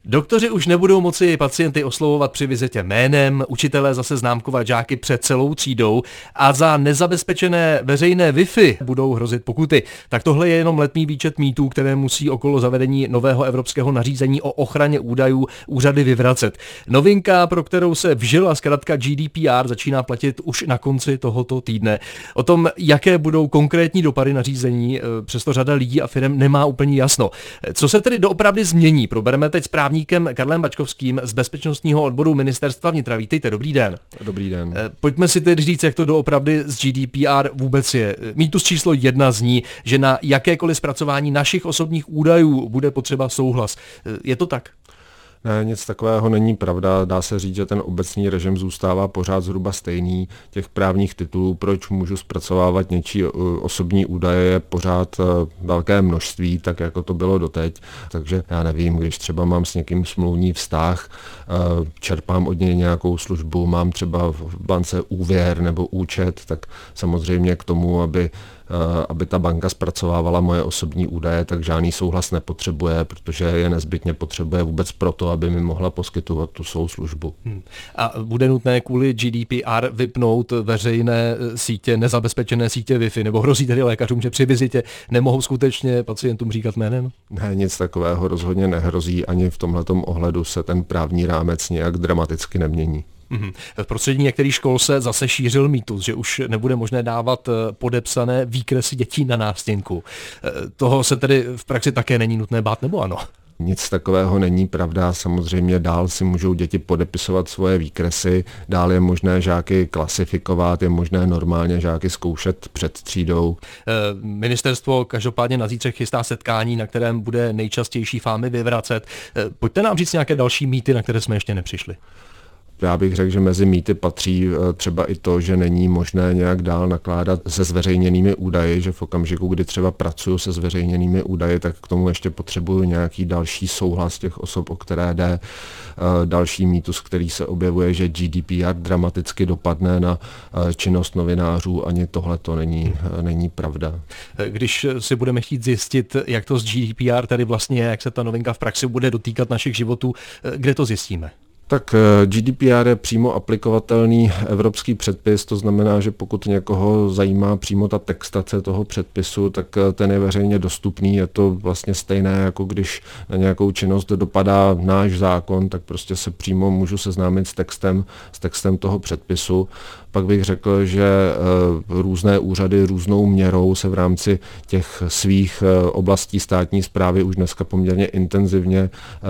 Doktoři už nebudou moci pacienty oslovovat při vizitě jménem, učitelé zase známkovat žáky před celou třídou a za nezabezpečené veřejné Wi-Fi budou hrozit pokuty. Tak tohle je jenom letmý výčet mýtů, které musí okolo zavedení nového evropského nařízení o ochraně údajů úřady vyvracet. Novinka, pro kterou se vžila zkratka GDPR, začíná platit už na konci tohoto týdne. O tom, jaké budou konkrétní dopady nařízení, přesto řada lidí a firem nemá úplně jasno. Co se tedy doopravdy změní, probereme teď s právníkem Karlem Bačkovským z bezpečnostního odboru Ministerstva vnitra. Vítejte, dobrý den. Dobrý den. Pojďme si tedy říct, jak to doopravdy s GDPR vůbec je. Mýtus číslo 1 zní, že na jakékoliv zpracování našich osobních údajů bude potřeba souhlas. Je to tak? Ne, nic takového není pravda. Dá se říct, že ten obecný režim zůstává pořád zhruba stejný. Těch právních titulů, proč můžu zpracovávat něčí osobní údaje, je pořád velké množství, tak jako to bylo doteď. Takže já nevím, když třeba mám s někým smluvní vztah, čerpám od něj nějakou službu, mám třeba v bance úvěr nebo účet, tak samozřejmě k tomu, aby ta banka zpracovávala moje osobní údaje, tak žádný souhlas nepotřebuje, protože je nezbytně potřebuje vůbec proto, aby mi mohla poskytovat tu svou službu. A bude nutné kvůli GDPR vypnout veřejné sítě, nezabezpečené sítě Wi-Fi, nebo hrozí tedy lékařům, že při vizitě nemohou skutečně pacientům říkat jménem? Ne, nic takového rozhodně nehrozí, ani v tomhletom ohledu se ten právní rámec nějak dramaticky nemění. V prostředí některých škol se zase šířil mýtus, že už nebude možné dávat podepsané výkresy dětí na nástěnku. Toho se tedy v praxi také není nutné bát, nebo ano? Nic takového není pravda, samozřejmě dál si můžou děti podepisovat svoje výkresy, dál je možné žáky klasifikovat, je možné normálně žáky zkoušet před třídou. Ministerstvo každopádně na zítřek chystá setkání, na kterém bude nejčastější fámy vyvracet. Pojďte nám říct nějaké další mýty, na které jsme ještě nepřišli. Já bych řekl, že mezi mýty patří třeba i to, že není možné nějak dál nakládat se zveřejněnými údaji, že v okamžiku, kdy třeba pracuju se zveřejněnými údaji, tak k tomu ještě potřebuju nějaký další souhlas těch osob, o které jde. Další mýtus, který se objevuje, že GDPR dramaticky dopadne na činnost novinářů, ani tohle to není pravda. Když si budeme chtít zjistit, jak to s GDPR tady vlastně je, jak se ta novinka v praxi bude dotýkat našich životů, kde to zjistíme? Tak GDPR je přímo aplikovatelný evropský předpis, to znamená, že pokud někoho zajímá přímo ta textace toho předpisu, tak ten je veřejně dostupný. Je to vlastně stejné, jako když na nějakou činnost dopadá náš zákon, tak prostě se přímo můžu seznámit s textem toho předpisu. Pak bych řekl, že různé úřady různou měrou se v rámci těch svých oblastí státní správy už dneska poměrně intenzivně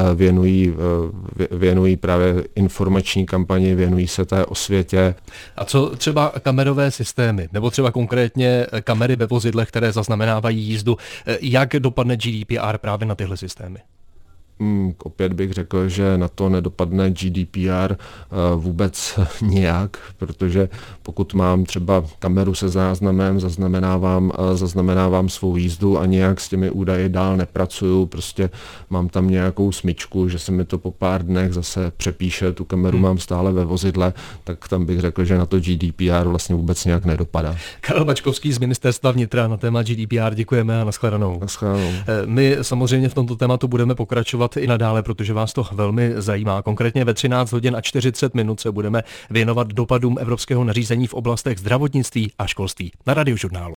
věnují právě informační kampani, věnují se té osvětě. A co třeba kamerové systémy, nebo třeba konkrétně kamery ve vozidlech, které zaznamenávají jízdu, jak dopadne GDPR právě na tyhle systémy? Opět bych řekl, že na to nedopadne GDPR vůbec nijak, protože pokud mám třeba kameru se záznamem, zaznamenávám svou jízdu a nějak s těmi údaji dál nepracuju, prostě mám tam nějakou smyčku, že se mi to po pár dnech zase přepíše, tu kameru mám stále ve vozidle, tak tam bych řekl, že na to GDPR vlastně vůbec nějak nedopadá. Karel Bačkovský z Ministerstva vnitra na téma GDPR, děkujeme a nashledanou. My samozřejmě v tomto tématu budeme pokračovat i nadále, protože vás to velmi zajímá. Konkrétně ve 13 hodin a 40 minut se budeme věnovat dopadům evropského nařízení v oblastech zdravotnictví a školství na Radiožurnálu.